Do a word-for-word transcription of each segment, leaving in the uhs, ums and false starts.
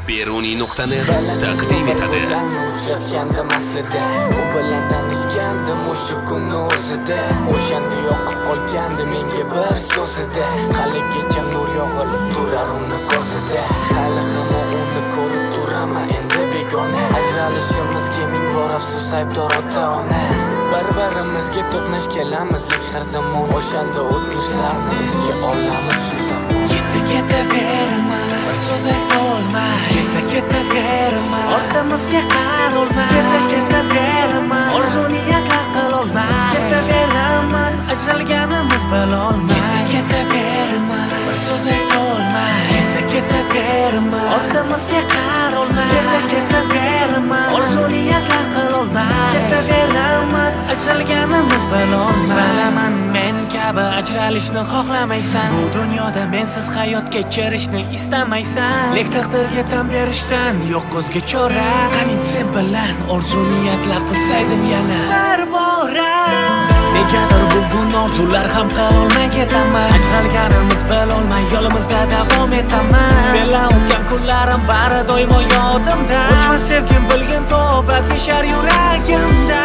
Beruniy nuqta net taqdim etadi. Uchratgandim aslida, u bilan tanishgandim o'sha kunni o'zida. O'shanda yoqib qolgandi menga bir so'zida. Haligacha nur yog'ilib turar uni ko'zida. Hali hamon uni ko'rib turaman endi begona. Ajralishimizga ming bor afsus aybdor ota-ona. Bir-birimizga to'qnash kelamizlik har zamon. O'shanda o'tmishlarni esga olamiz shu zamon. Ketaverma, bir so'z aytolma. Ketaverma, ortimizga qarolma. Ketaverma, orzu niyatlar qilolma. Ketaverma, ajralganimiz bilolma. Ketaverma, bir so'z aytolma. Ketaverma, ortimizga qarolma. Ketaverma, orzu niyatlar qilolma. Ketaverma, ajralganimiz bilolma. Bilaman men kabi ajralishni xohlamaysan. Bu dunyoda mensiz hayot kechirishni istamaysan. Lek taqdirga tan berishdan yo'q ko'zga chora. Qani sen bilan orzu niyatlar qilsaydim yana bir bora. Negadir bugun orzular ham qilolmay ketaman. Ajralganimiz bilolmay yo'limizda davom etaman. Senlar o'tgan kunlarim bari doimo yodimda. O'chma sevgim bilgin to'bat yashar yuragimda.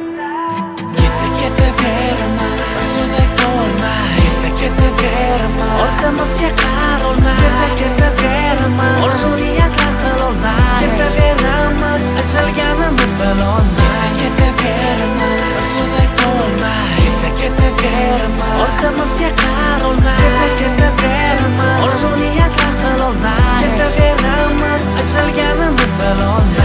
Ketaverma, bir so'z aytolma. Ketaverma, ortimizga qarolma. Ketaverma, orzu niyatlar qilolma. Ketaverma, ajralganimiz bilolma. Ketaverma, bir so'z aytolma. Ketaverma, ortimizga qarolma. Ketaverma, orzu niyatlar qilolma. Ketaverma, ajralganimiz bilolma.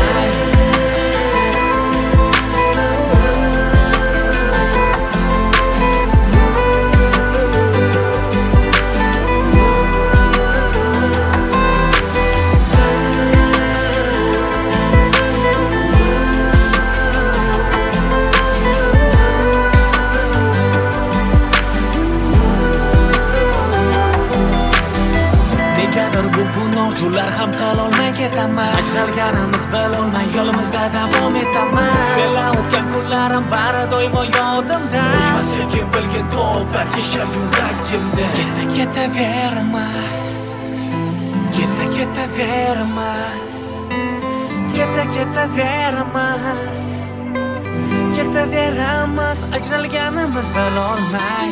Bugun orzular ham qilolmay ketaman. Ajralganimiz bilolmay yo'limizda davom etaman. Senlar o'tgan kunlarim bari doimo yodimda. O'chma sevgim bilgin to'bat yashar yuragimda. Ketavermas, ketavermas, ketavermas, ketavermas, ajralganimiz bilolmay.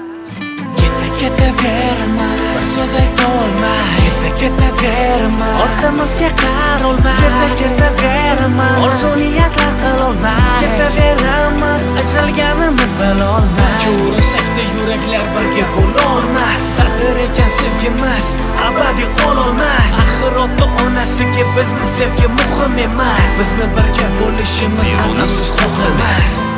Ketaverma, bir so'z aytolma. Ketaverma, ortimizga qarolma. Ketaverma, orzu niyatlar qilolma. Ketaverma, ajralganimiz bilolma. Cho'risakda yuraklar birga bo'lolmas. Taqdir ekan sevgimiz abadiy qololmas. Axir ota onasiga bizni sevgi muhim emas. Bizni birga bo'lishimiz afsus xohlamas.